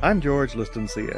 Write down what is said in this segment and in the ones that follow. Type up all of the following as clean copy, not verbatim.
I'm George Liston, CA.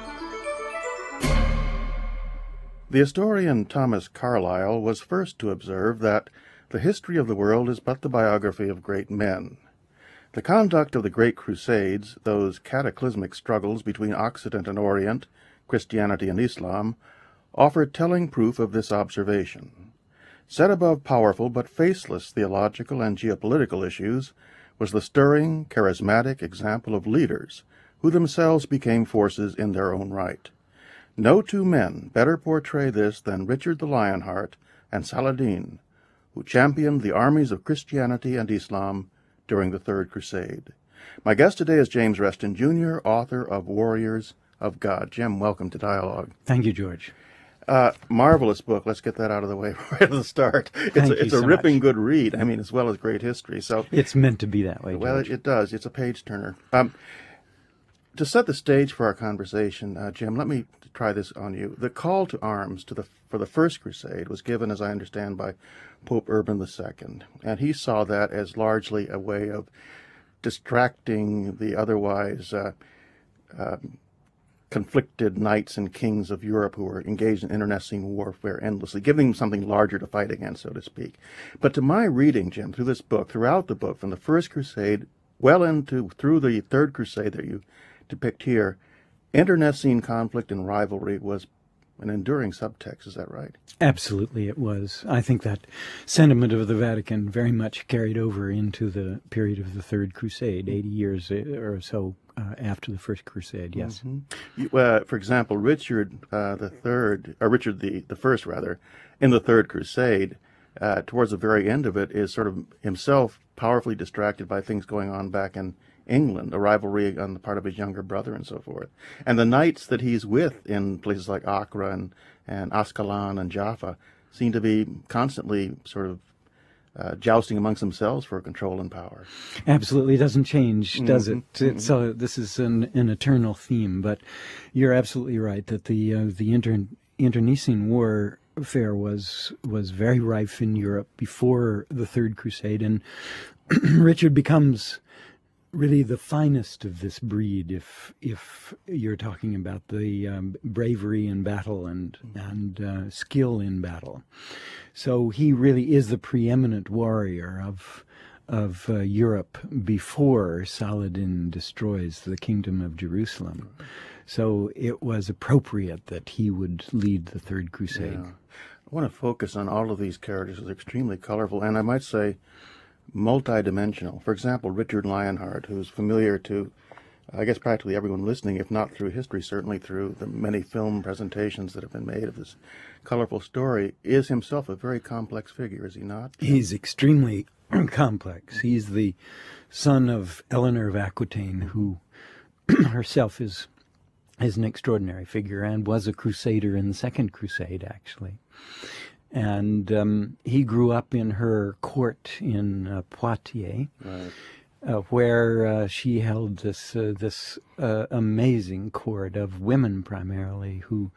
The historian Thomas Carlyle was first to observe that the history of the world is but the biography of great men. The conduct of the Great Crusades, those cataclysmic struggles between Occident and Orient, Christianity and Islam, offer telling proof of this observation. Set above powerful but faceless theological and geopolitical issues was the stirring, charismatic example of leaders who themselves became forces in their own right. No two men better portray this than Richard the Lionheart and Saladin, who championed the armies of Christianity and Islam during the Third Crusade. My guest today is James Reston, Jr., author of Warriors of God. Jim, welcome to Dialogue. Thank you, George. Marvelous book. Let's get that out of the way right at the start. It's a ripping good read, as well as great history. So it's meant to be that way, George. Well, it does. It's a page-turner. To set the stage for our conversation, Jim, let me try this on you. The call to arms for the First Crusade was given, as I understand, by Pope Urban II, and he saw that as largely a way of distracting the otherwise conflicted knights and kings of Europe who were engaged in internecine warfare endlessly, giving them something larger to fight against, so to speak. But to my reading, Jim, throughout the book, from the First Crusade through the Third Crusade that you depict here, internecine conflict and rivalry was an enduring subtext. Is that right? Absolutely, it was. I think that sentiment of the Vatican very much carried over into the period of the Third Crusade, 80 years or so after the First Crusade, yes. Mm-hmm. For example, Richard the First, in the Third Crusade, towards the very end of it, is sort of himself powerfully distracted by things going on back in England, a rivalry on the part of his younger brother and so forth. And the knights that he's with in places like Acre and Ascalon and Jaffa seem to be constantly sort of jousting amongst themselves for control and power. Absolutely. It doesn't change, does it? Mm-hmm. So this is an eternal theme, but you're absolutely right that the internecine warfare was very rife in Europe before the Third Crusade, and Richard becomes really the finest of this breed if you're talking about the bravery in battle and skill in battle. So he really is the preeminent warrior of Europe before Saladin destroys the kingdom of Jerusalem. So it was appropriate that he would lead the Third Crusade. Yeah. I want to focus on all of these characters. They're extremely colorful, and I might say multidimensional. For example, Richard Lionheart, who's familiar to, I guess, practically everyone listening, if not through history, certainly through the many film presentations that have been made of this colorful story, is himself a very complex figure, is he not? He's extremely complex. He's the son of Eleanor of Aquitaine, who herself is an extraordinary figure and was a crusader in the Second Crusade, actually. And he grew up in her court in Poitiers, right, where she held this amazing court of women primarily who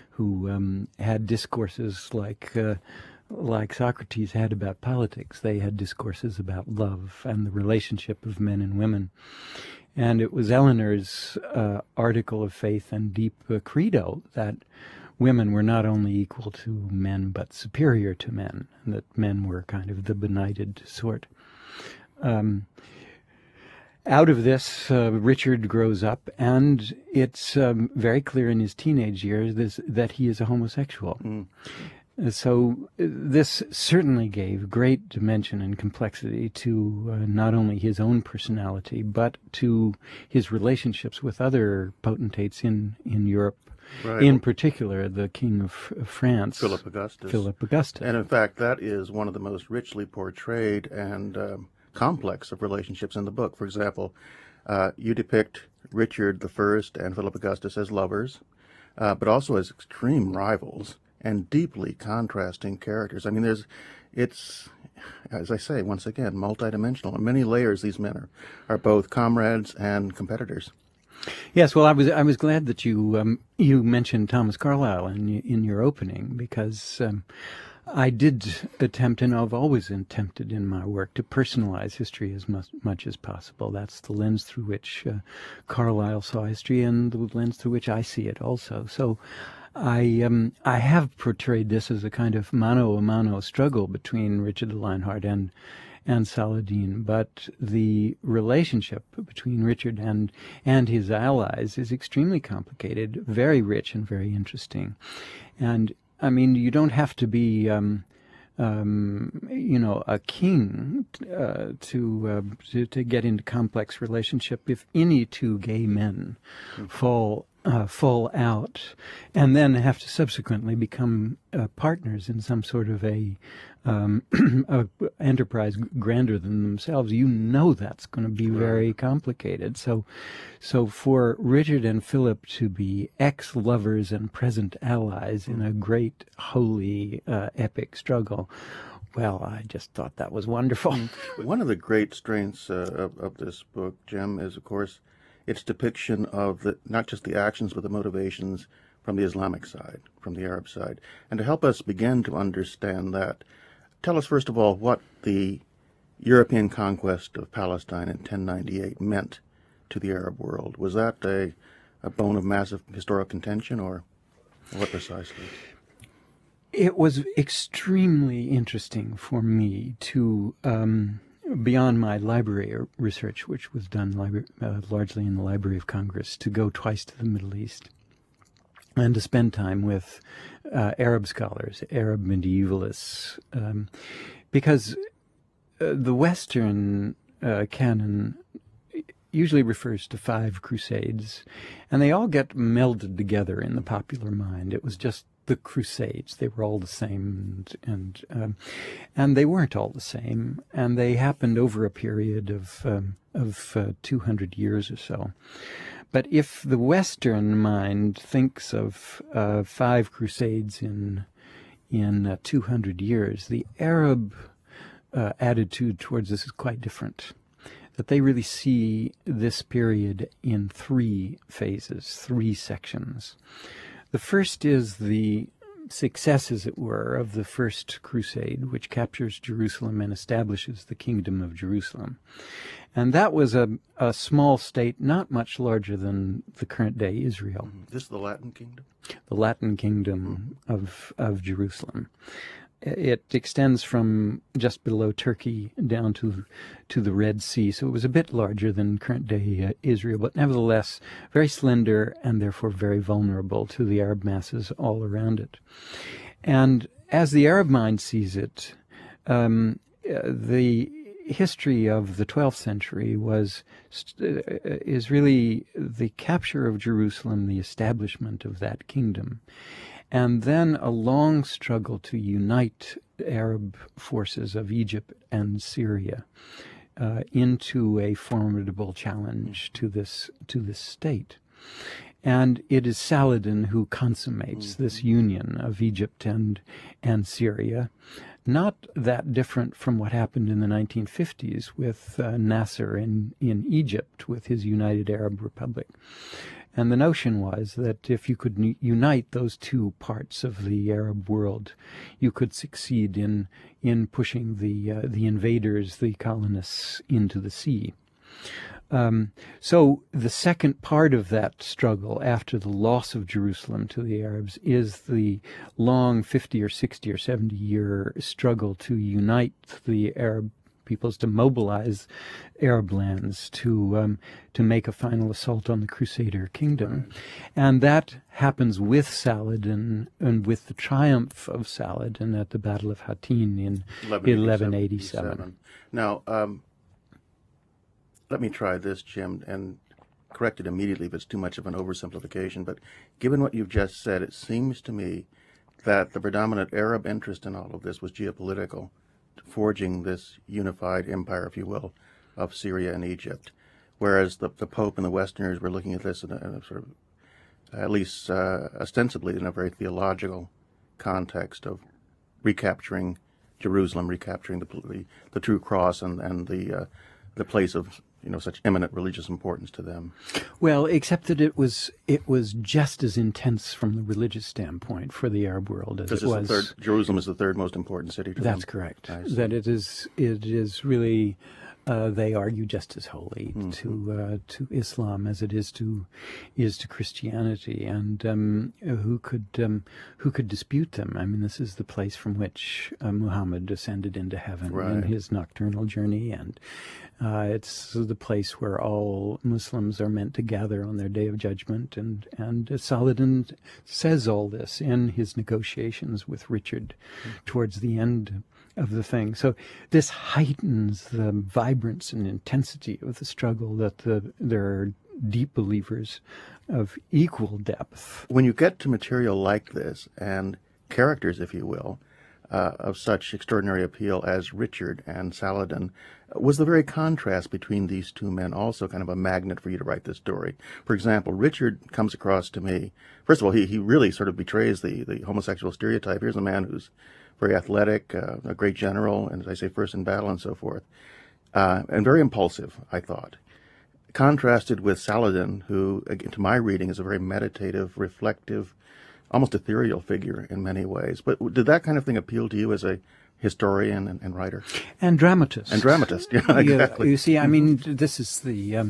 had discourses like Socrates had about politics. They had discourses about love and the relationship of men and women. And it was Eleanor's article of faith and deep credo that women were not only equal to men, but superior to men, and that men were kind of the benighted sort. Out of this, Richard grows up, and it's very clear in his teenage years that he is a homosexual. So this certainly gave great dimension and complexity to not only his own personality, but to his relationships with other potentates in Europe. Right. In particular, the King of France, Philip Augustus. And in fact, that is one of the most richly portrayed and complex of relationships in the book. For example, you depict Richard I and Philip Augustus as lovers, but also as extreme rivals and deeply contrasting characters. It's, as I say, once again, multidimensional. On many layers, these men are both comrades and competitors. Yes, well, I was glad that you mentioned Thomas Carlyle in your opening, because I did attempt, and I've always attempted in my work, to personalize history as much as possible. That's the lens through which Carlyle saw history, and the lens through which I see it also. So I have portrayed this as a kind of mano a mano struggle between Richard de Lionheart and Saladin, but the relationship between Richard and his allies is extremely complicated, very rich, and very interesting. And I mean, you don't have to be, a king to get into complex relationship. If any two gay men fall out, and then have to subsequently become partners in some sort of a enterprise grander than themselves, that's going to be very complicated. So for Richard and Philip to be ex-lovers and present allies in a great, holy, epic struggle, well, I just thought that was wonderful. One of the great strengths of this book, Jim, is, of course, its depiction of not just the actions, but the motivations from the Islamic side, from the Arab side. And to help us begin to understand that, tell us, first of all, what the European conquest of Palestine in 1098 meant to the Arab world. Was that a bone of massive historical contention, or what precisely? It was extremely interesting for me to, beyond my library research, which was done largely in the Library of Congress, to go twice to the Middle East and to spend time with Arab scholars, Arab medievalists, because the Western canon usually refers to 5 crusades, and they all get melded together in the popular mind. It was just the Crusades. They were all the same, and they weren't all the same, and they happened over a period of 200 years or so. But if the Western mind thinks of 5 crusades in 200 years, the Arab attitude towards this is quite different. That they really see this period in 3 phases, 3 sections. The first is the success, as it were, of the First Crusade, which captures Jerusalem and establishes the Kingdom of Jerusalem. And that was a small state, not much larger than the current day Israel. This is the Latin kingdom? The Latin kingdom of Jerusalem. It extends from just below Turkey down to the Red Sea, so it was a bit larger than current-day Israel, but nevertheless very slender and therefore very vulnerable to the Arab masses all around it. And as the Arab mind sees it, the history of the 12th century is really the capture of Jerusalem, the establishment of that kingdom, and then a long struggle to unite Arab forces of Egypt and Syria into a formidable challenge to this state. And it is Saladin who consummates this union of Egypt and Syria, not that different from what happened in the 1950s with Nasser in Egypt with his United Arab Republic. And the notion was that if you could unite those 2 parts of the Arab world, you could succeed in pushing the invaders, the colonists, into the sea. So the second part of that struggle after the loss of Jerusalem to the Arabs is the long 50 or 60 or 70 year struggle to unite the Arab peoples, to mobilize Arab lands to make a final assault on the Crusader kingdom. And that happens with Saladin and with the triumph of Saladin at the Battle of Hattin in 1187. Now, let me try this, Jim, and correct it immediately if it's too much of an oversimplification. But given what you've just said, it seems to me that the predominant Arab interest in all of this was geopolitical, forging this unified empire, if you will, of Syria and Egypt, whereas the Pope and the Westerners were looking at this in a sort of, at least ostensibly, in a very theological context of recapturing Jerusalem, recapturing the true cross and the place of such eminent religious importance to them. Well, except that it was just as intense from the religious standpoint for the Arab world as it was. Jerusalem is the third most important city to them. That's correct. That it is really. They argue just as holy to Islam as it is to Christianity, and who could dispute them? I mean, this is the place from which Muhammad ascended into heaven in his nocturnal journey, and it's the place where all Muslims are meant to gather on their day of judgment. And Saladin says all this in his negotiations with Richard towards the end of the thing. So this heightens the vibrance and intensity of the struggle that there are deep believers of equal depth. When you get to material like this and characters, if you will, of such extraordinary appeal as Richard and Saladin, was the very contrast between these two men also kind of a magnet for you to write this story? For example, Richard comes across to me, first of all, he really sort of betrays the homosexual stereotype. Here's a man who's very athletic, a great general, and as I say, first in battle and so forth, and very impulsive, I thought. Contrasted with Saladin, who, again, to my reading, is a very meditative, reflective, almost ethereal figure in many ways. But did that kind of thing appeal to you as a historian and writer? And dramatist. And dramatist, yeah, exactly. You see, I mean, this is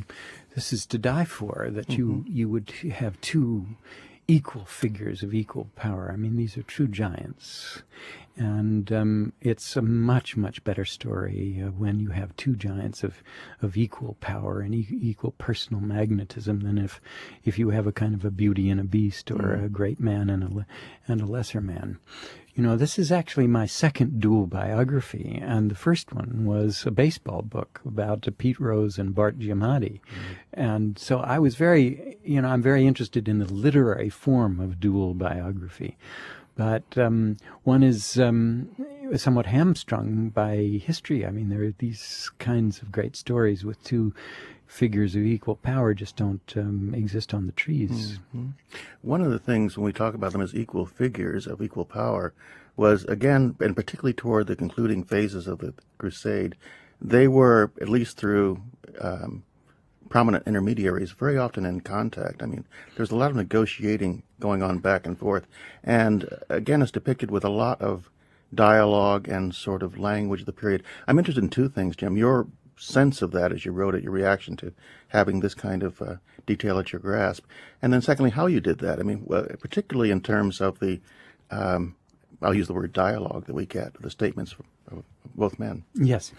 to die for, that you would have two equal figures of equal power. I mean, these are true giants. And it's a much, much better story when you have two giants of equal power and equal personal magnetism than if you have a kind of a Beauty and a Beast or a great man and a lesser man. You know, this is actually my second dual biography, and the first one was a baseball book about Pete Rose and Bart Giamatti. And so I was I'm very interested in the literary form of dual biography. But one is somewhat hamstrung by history. I mean, there are these kinds of great stories with two figures of equal power just don't exist on the trees. One of the things when we talk about them as equal figures of equal power was, again, and particularly toward the concluding phases of the crusade, they were, at least through prominent intermediaries, very often in contact. I mean, there's a lot of negotiating going on back and forth. And again, it's depicted with a lot of dialogue and sort of language of the period. I'm interested in two things, Jim. Your sense of that as you wrote it, your reaction to having this kind of detail at your grasp. And then secondly, how you did that. I mean, particularly in terms of the, I'll use the word dialogue that we get, the statements of both men. Yes.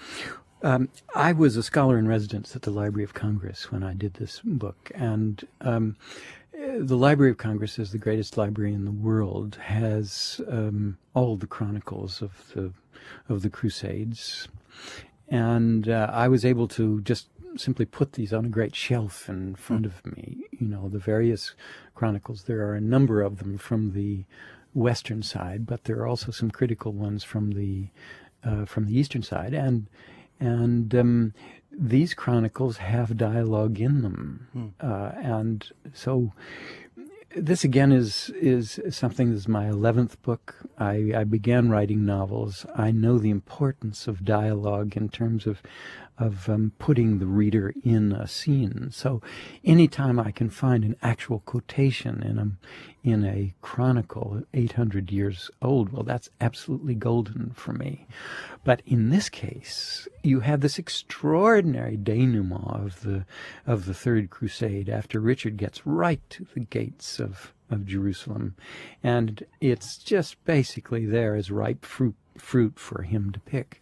I was a scholar in residence at the Library of Congress when I did this book, and the Library of Congress, is the greatest library in the world, has all the chronicles of the Crusades, and I was able to just simply put these on a great shelf in front of me. You know, the various chronicles. There are a number of them from the western side, but there are also some critical ones from the eastern side, and these chronicles have dialogue in them. And so this, again, is something. This is my 11th book. I began writing novels. I know the importance of dialogue in terms of putting the reader in a scene. So anytime I can find an actual quotation in a chronicle 800 years old, well, that's absolutely golden for me. But in this case, you have this extraordinary denouement of the Third Crusade after Richard gets right to the gates of Jerusalem, and it's just basically there as ripe fruit for him to pick,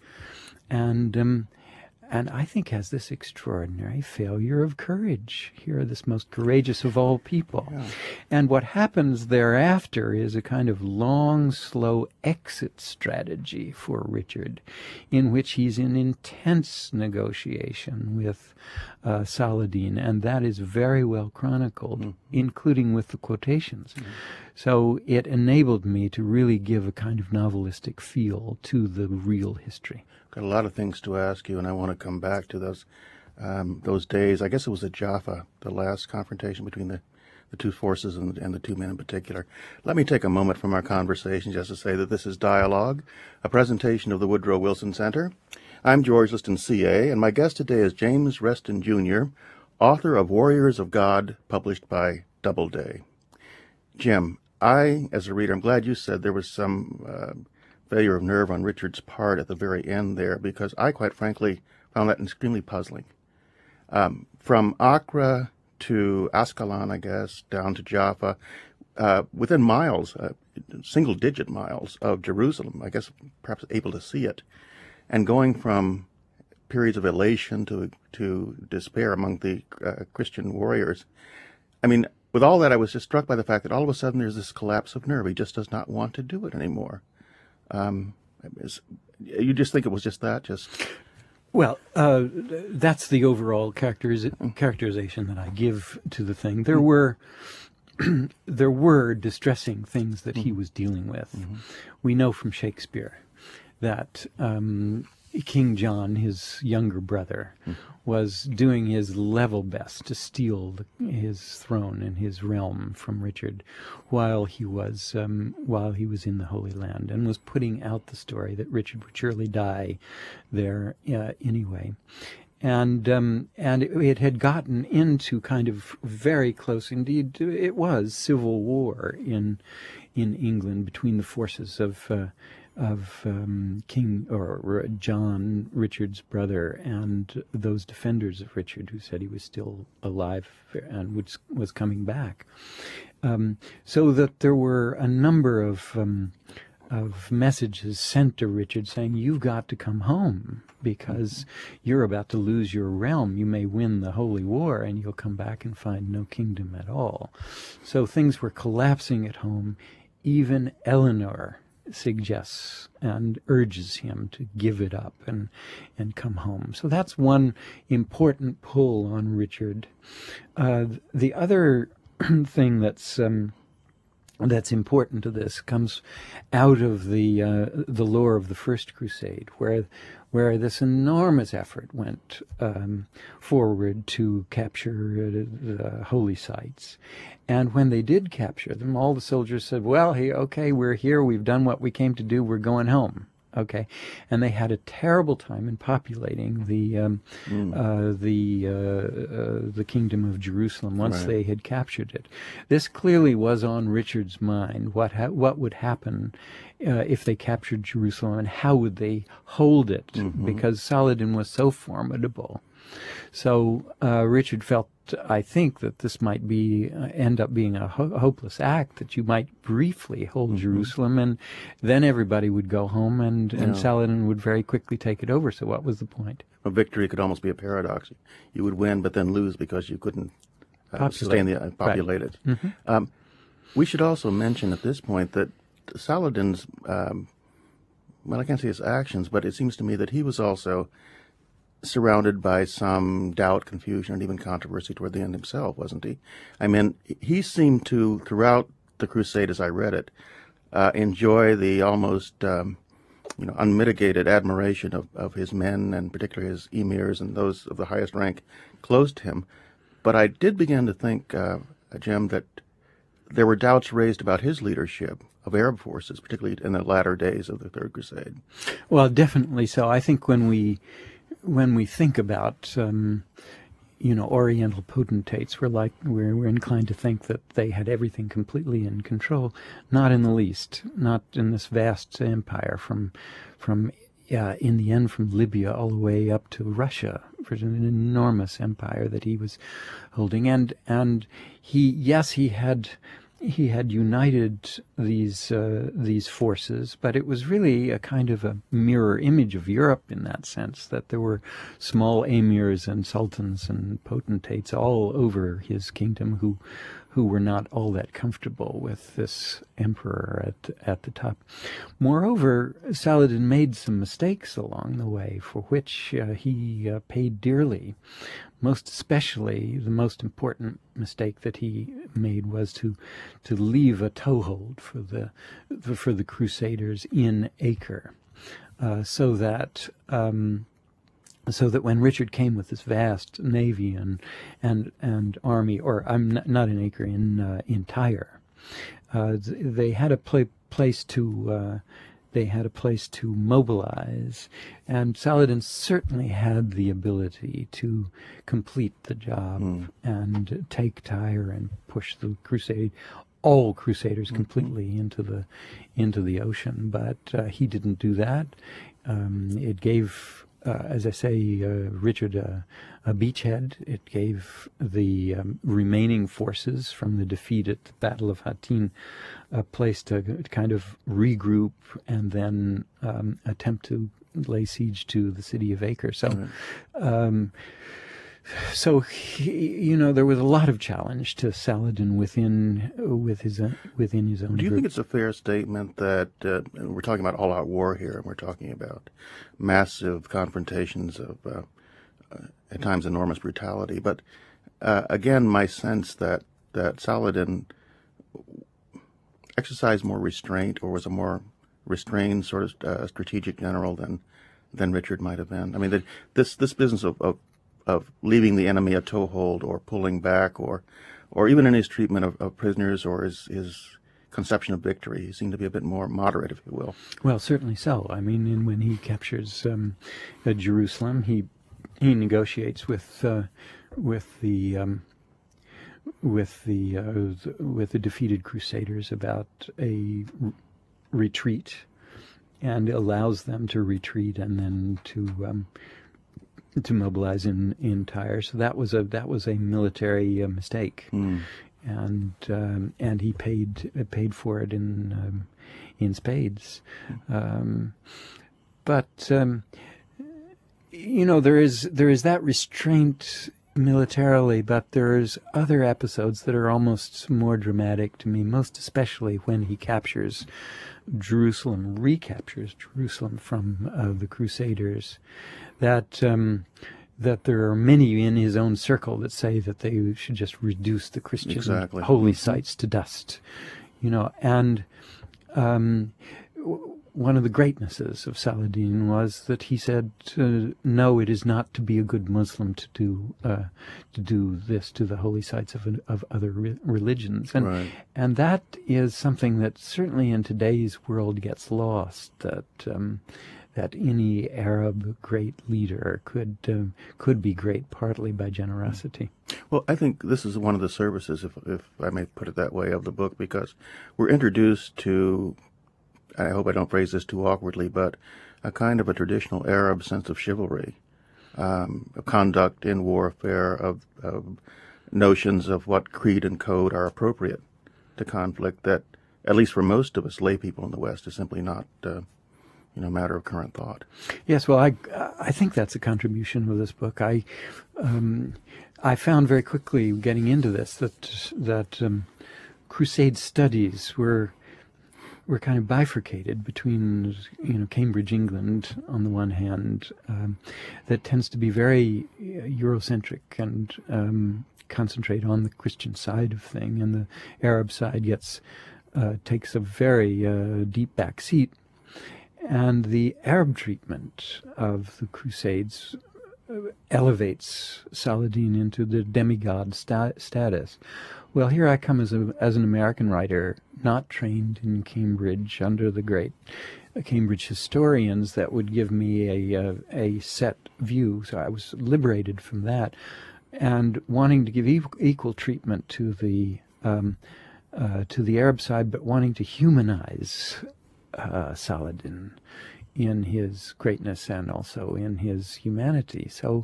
and I think has this extraordinary failure of courage. Here, this most courageous of all people. Yeah. And what happens thereafter is a kind of long, slow exit strategy for Richard, in which he's in intense negotiation with Saladin, and that is very well chronicled, including with the quotations. So it enabled me to really give a kind of novelistic feel to the real history. Got a lot of things to ask you, and I want to come back to those days. I guess it was at Jaffa, the last confrontation between the the two forces and the two men in particular. Let me take a moment from our conversation just to say that this is Dialogue, a presentation of the Woodrow Wilson Center. I'm George Liston, CA, and my guest today is James Reston, Jr., author of Warriors of God, published by Doubleday. Jim, as a reader, I'm glad you said there was some failure of nerve on Richard's part at the very end there, because I, quite frankly, found that extremely puzzling. From Accra to Ascalon, I guess, down to Jaffa, within miles, single-digit miles of Jerusalem, I guess perhaps able to see it, and going from periods of elation to despair among the Christian warriors. I mean, with all that, I was just struck by the fact that all of a sudden there's this collapse of nerve. He just does not want to do it anymore. You just think it was just that? Well, that's the overall characterization that I give to the thing. There were distressing things that he was dealing with. We know from Shakespeare that King John, his younger brother, was doing his level best to steal his throne and his realm from Richard while he was in the Holy Land, and was putting out the story that Richard would surely die there anyway. And it had gotten into kind of very close, indeed, it was civil war in England between the forces of King or John, Richard's brother, and those defenders of Richard who said he was still alive and was coming back. So that there were a number of messages sent to Richard saying, "You've got to come home because you're about to lose your realm. You may win the Holy War and you'll come back and find no kingdom at all." So things were collapsing at home. Even Eleanor suggests and urges him to give it up and come home. So that's one important pull on Richard. The other thing that's important to this comes out of the lore of the First Crusade, where this enormous effort went forward to capture the holy sites. And when they did capture them, all the soldiers said, "Well, okay, we're here, we've done what we came to do, we're going home." Okay, and they had a terrible time in populating the kingdom of Jerusalem once they had captured it. This clearly was on Richard's mind. What would happen if they captured Jerusalem, and how would they hold it? Because Saladin was so formidable. So Richard felt, I think, that this might end up being a hopeless act, that you might briefly hold Jerusalem, and then everybody would go home, and Saladin would very quickly take it over. So what was the point? A victory could almost be a paradox. You would win, but then lose because you couldn't populate it. We should also mention at this point that Saladin's, well, I can't say his actions, but it seems to me that he was also surrounded by some doubt, confusion, and even controversy toward the end himself, wasn't he? I mean, he seemed to, throughout the crusade, as I read it, enjoy the almost unmitigated admiration of his men, and particularly his emirs and those of the highest rank close to him. But I did begin to think, Jim, that there were doubts raised about his leadership of Arab forces, particularly in the latter days of the Third Crusade. Well, definitely so. I think when we think about Oriental potentates, we're inclined to think that they had everything completely in control. Not in the least. Not in this vast empire from in the end from Libya all the way up to Russia. It was an enormous empire that he was holding, and he had united these forces, but it was really a kind of a mirror image of Europe in that sense, that there were small emirs and sultans and potentates all over his kingdom who were not all that comfortable with this emperor at the top. Moreover, Saladin made some mistakes along the way, for which he paid dearly. Most especially, the most important mistake that he made was to leave a toehold for the Crusaders in Acre, so that so that when Richard came with this vast navy and army, or I'm not in Acre, in Tyre, they had a place to mobilize, and Saladin certainly had the ability to complete the job and take Tyre and push the all crusaders completely into the ocean. But he didn't do that. It gave, as I say, Richard a beachhead. It gave the remaining forces from the defeat at the Battle of Hattin a place to kind of regroup and then attempt to lay siege to the city of Acre. So, there was a lot of challenge to Saladin within his own Do you group. think it's a fair statement that we're talking about all-out war here, and we're talking about massive confrontations of, at times, enormous brutality? But again, my sense that Saladin exercised more restraint, or was a more restrained sort of strategic general than Richard might have been. I mean, this business of leaving the enemy a toehold, or pulling back, or even in his treatment of prisoners, or his conception of victory, he seemed to be a bit more moderate, if you will. Well, certainly so. I mean, when he captures Jerusalem, he negotiates with the defeated Crusaders about a retreat, and allows them to retreat and then to mobilize in Tyre. So that was a military mistake, and he paid for it in spades. But there is that restraint militarily, but there's other episodes that are almost more dramatic to me, most especially when he recaptures Jerusalem from the Crusaders. That there are many in his own circle that say that they should just reduce the Christian holy sites to dust, and one of the greatnesses of Saladin was that he said, no, it is not to be a good Muslim to do this to the holy sites of other religions. And that is something that certainly in today's world gets lost, that any Arab great leader could be great partly by generosity. Well, I think this is one of the services, if I may put it that way, of the book, because we're introduced to, I hope I don't phrase this too awkwardly, but a kind of a traditional Arab sense of chivalry, of conduct in warfare, of notions of what creed and code are appropriate to conflict that, at least for most of us lay people in the West, is simply not matter of current thought. Yes, well, I think that's a contribution of this book. I found very quickly getting into this that Crusade studies were kind of bifurcated between Cambridge, England on the one hand, that tends to be very Eurocentric and concentrate on the Christian side of thing, and the Arab side takes a very deep back seat. And the Arab treatment of the Crusades elevates Saladin into the demigod status. Well, here I come as an American writer, not trained in Cambridge under the great Cambridge historians that would give me a set view. So I was liberated from that, and wanting to give equal treatment to the Arab side, but wanting to humanize Saladin in his greatness and also in his humanity. So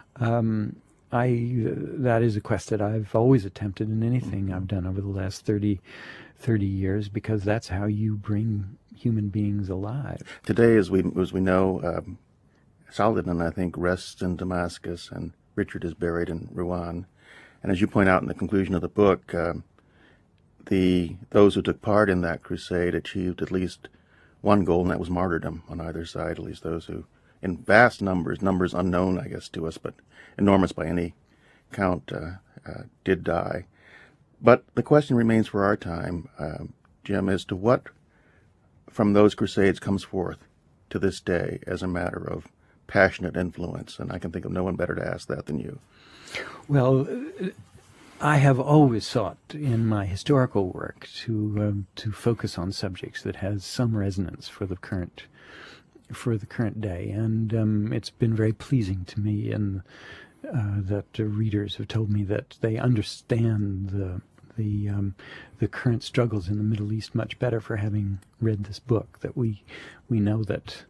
that is a quest that I've always attempted in anything I've done over the last 30 years, because that's how you bring human beings alive. Today, as we know, Saladin, I think, rests in Damascus, and Richard is buried in Rouen. And as you point out in the conclusion of the book, those who took part in that crusade achieved at least one goal, and that was martyrdom on either side, at least those who, in vast numbers unknown, I guess, to us, but enormous by any count, did die. But the question remains for our time, Jim, as to what from those crusades comes forth to this day as a matter of passionate influence? And I can think of no one better to ask that than you. Well, I have always sought in my historical work to focus on subjects that has some resonance for the current day, and it's been very pleasing to me, and that readers have told me that they understand the current struggles in the Middle East much better for having read this book. That we know that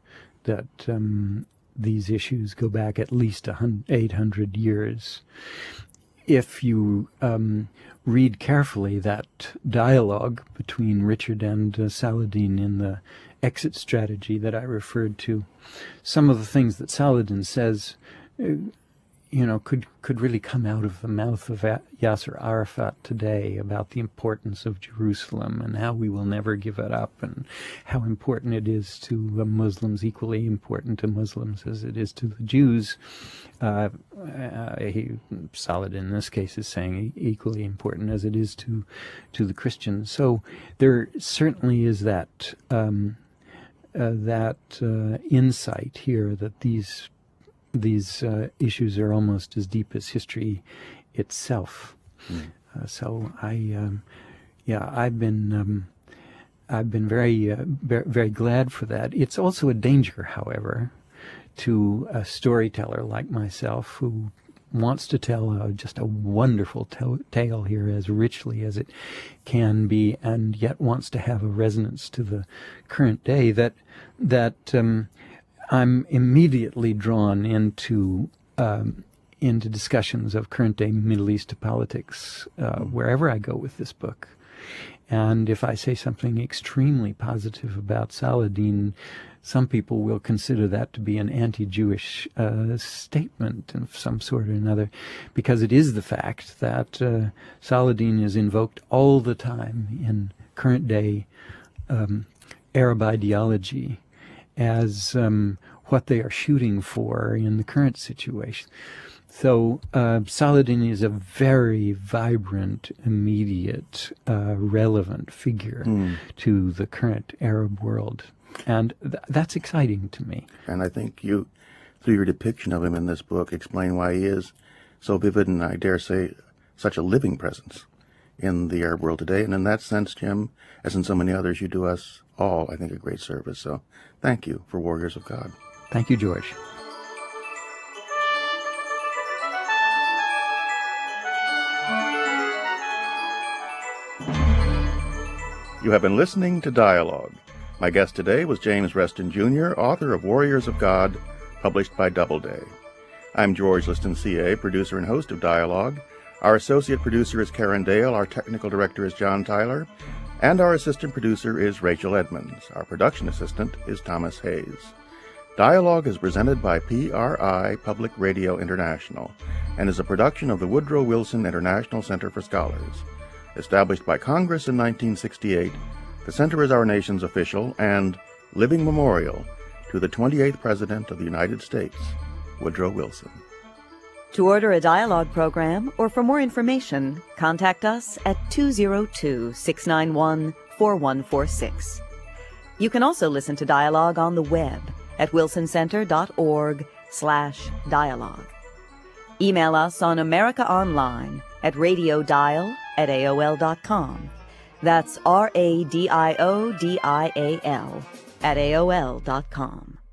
these issues go back at least 800 years. If you read carefully that dialogue between Richard and Saladin in the exit strategy that I referred to, some of the things that Saladin says, could really come out of the mouth of Yasser Arafat today about the importance of Jerusalem and how we will never give it up, and how important it is to Muslims, equally important to Muslims as it is to the Jews. Saladin in this case is saying equally important as it is to the Christians. So there certainly is that insight here that these issues are almost as deep as history itself. So I've been very glad for that. It's also a danger, however, to a storyteller like myself who wants to tell just a wonderful tale here as richly as it can be, and yet wants to have a resonance to the current day, that I'm immediately drawn into discussions of current day Middle East politics wherever I go with this book. And if I say something extremely positive about Saladin, some people will consider that to be an anti-Jewish statement of some sort or another, because it is the fact that Saladin is invoked all the time in current day Arab ideology as what they are shooting for in the current situation. So Saladin is a very vibrant, immediate, relevant figure to the current Arab world. And that's exciting to me. And I think you, through your depiction of him in this book, explain why he is so vivid and, I dare say, such a living presence in the Arab world today. And in that sense, Jim, as in so many others, you do us all, I think, a great service. So thank you for Warriors of God. Thank you, George. You have been listening to Dialogue. My guest today was James Reston, Jr., author of Warriors of God, published by Doubleday. I'm George Liston, CA, producer and host of Dialogue. Our associate producer is Karen Dale, our technical director is John Tyler, and our assistant producer is Rachel Edmonds. Our production assistant is Thomas Hayes. Dialogue is presented by PRI Public Radio International and is a production of the Woodrow Wilson International Center for Scholars. Established by Congress in 1968, the center is our nation's official and living memorial to the 28th President of the United States, Woodrow Wilson. To order a Dialogue program or for more information, contact us at 202-691-4146. You can also listen to Dialogue on the web at wilsoncenter.org/dialogue. Email us on americaonline@radiodial@aol.com. That's RADIODIAL@AOL.com.